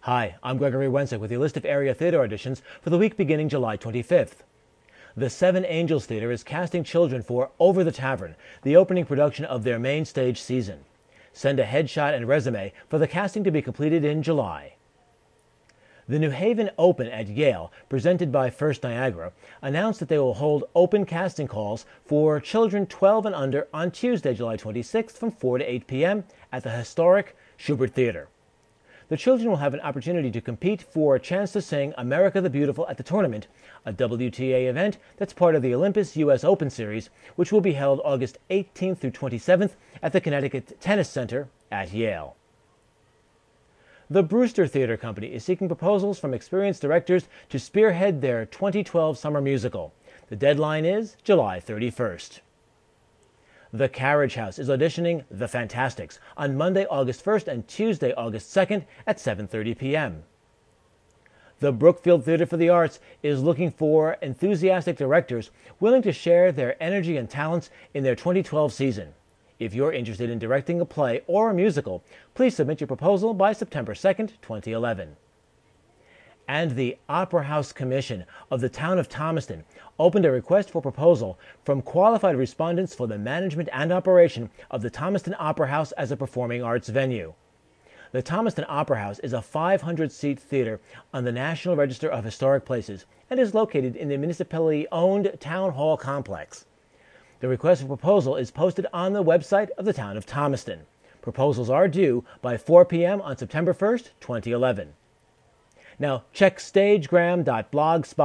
Hi, I'm Gregory Wensick with your list of area theater auditions for the week beginning July 25th. The Seven Angels Theater is casting children for Over the Tavern, the opening production of their main stage season. Send a headshot and resume for the casting to be completed in July. The New Haven Open at Yale, presented by First Niagara, announced that they will hold open casting calls for children 12 and under on Tuesday, July 26th from 4 to 8 p.m. at the historic Shubert Theater. The children will have an opportunity to compete for a chance to sing America the Beautiful at the tournament, a WTA event that's part of the Olympus U.S. Open Series, which will be held August 18th through 27th at the Connecticut Tennis Center at Yale. The Brewster Theater Company is seeking proposals from experienced directors to spearhead their 2012 summer musical. The deadline is July 31st. The Carriage House is auditioning The Fantasticks on Monday, August 1st and Tuesday, August 2nd at 7:30 p.m. The Brookfield Theater for the Arts is looking for enthusiastic directors willing to share their energy and talents in their 2012 season. If you're interested in directing a play or a musical, please submit your proposal by September 2nd, 2011. And the Opera House Commission of the town of Thomaston opened a request for proposal from qualified respondents for the management and operation of the Thomaston Opera House as a performing arts venue. The Thomaston Opera House is a 500-seat theater on the National Register of Historic Places and is located in the municipality-owned Town Hall complex. The request for proposal is posted on the website of the town of Thomaston. Proposals are due by 4 p.m. on September 1st, 2011. Now, check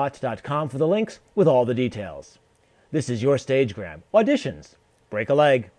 stagegram.blogspot.com for the links with all the details. This is your Stagegram. Auditions. Break a leg.